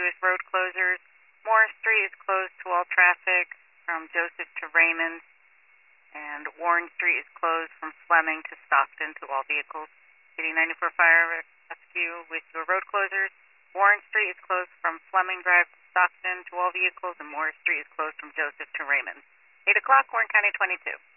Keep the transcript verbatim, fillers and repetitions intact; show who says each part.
Speaker 1: with road closures. Morris Street is closed to all traffic from Joseph to Raymond, and Warren Street is closed from Fleming to Stockton to all vehicles. City ninety-four Fire Rescue with your road closures. Warren Street is closed from Fleming Drive to Stockton to all vehicles, and Morris Street is closed from Joseph to Raymond. eight o'clock, Warren County twenty-two.